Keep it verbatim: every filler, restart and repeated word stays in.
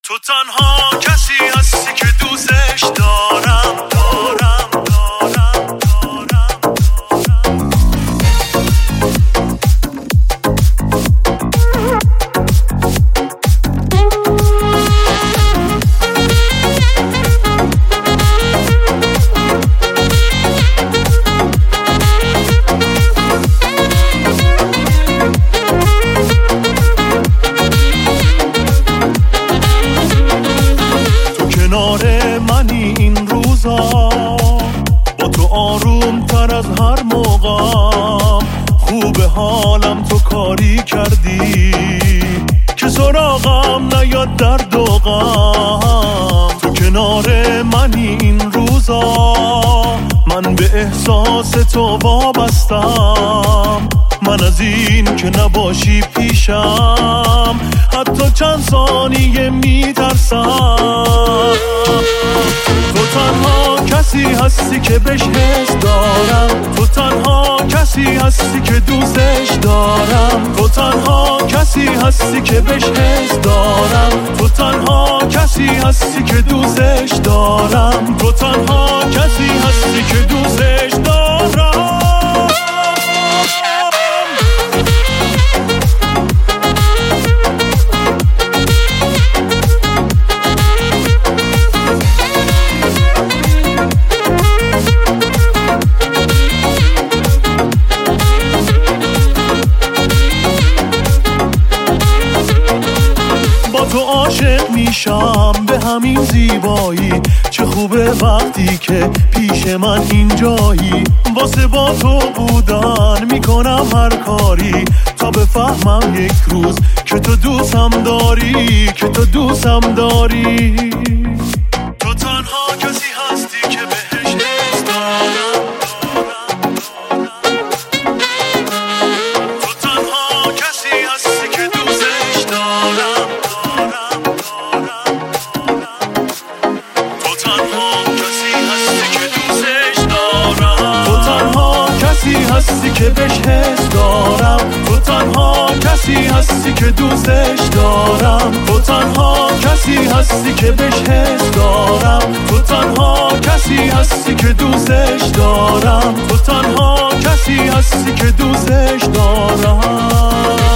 تو تنها کسی هستی که دوستش دارم دارم دارم منی این روزا با تو آروم تر از هر موقعم، خوب حالم تو کاری کردی که سراغم نیاد درد و غم. تو کنار منی این روزا، من به احساس تو وابستم، من از این که نباشی پیشم حتی چند ثانیه میترسم. تو تنها کسی هستی که بهش حس دارم، تو تنها کسی هستی که دوستش دارم، تو تنها کسی هستی که بهش حس دارم، تو تنها کسی هستی که دوستش دارم، تو تنها کسی هستی که دوستش دارم. تو عاشق میشم به همین زیبایی، چه خوبه وقتی که پیش من اینجایی. واسه با تو بودن میکنم هر کاری تا بفهمم یک روز که تو دوستم داری، که تو دوستم داری. تو تنها کسی هستی که بهش حس دارم، تو تنها کسی هستی که دوستش دارم، هستی که بهش حس دارم، تو تنها کسی هستی که دوستش دارم، تو تنها کسی هستی که بهش حس دارم، تو تنها کسی هستی که دوستش دارم، تو تنها کسی هستی که دوستش دارم.